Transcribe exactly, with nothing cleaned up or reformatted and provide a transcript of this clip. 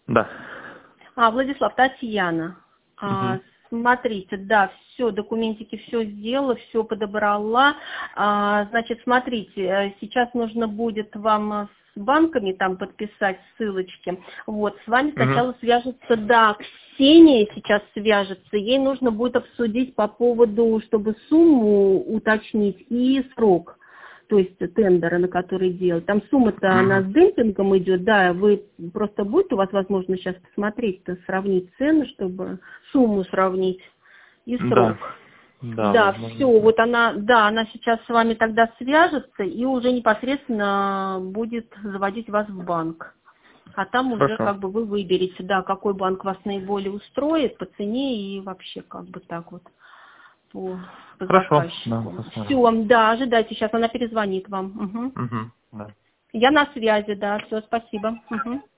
Да. А, Владислав, Татьяна. Угу. А, смотрите, да, все, документики все сделала, все подобрала. А, значит, смотрите, сейчас нужно будет вам с банками там подписать ссылочки. Вот, с вами сначала Угу. свяжется, да, Ксения сейчас свяжется. Ей нужно будет обсудить по поводу, чтобы сумму уточнить и срок. То есть тендеры, на которые делают. Там сумма-то она с Угу. демпингом идет, да, вы просто будет у вас возможность сейчас посмотреть, сравнить цены, чтобы сумму сравнить и срок. Да. Да, Да, возможно. все, вот она, да, она сейчас с вами тогда свяжется и уже непосредственно будет заводить вас в банк. А там уже Хорошо. как бы вы выберете, да, какой банк вас наиболее устроит по цене и вообще как бы так вот. По, по Хорошо. Да, заказчику. посмотрим. Все, да, ожидайте, сейчас она перезвонит вам. Угу. Угу. Да. Я на связи, да, все, спасибо. Угу.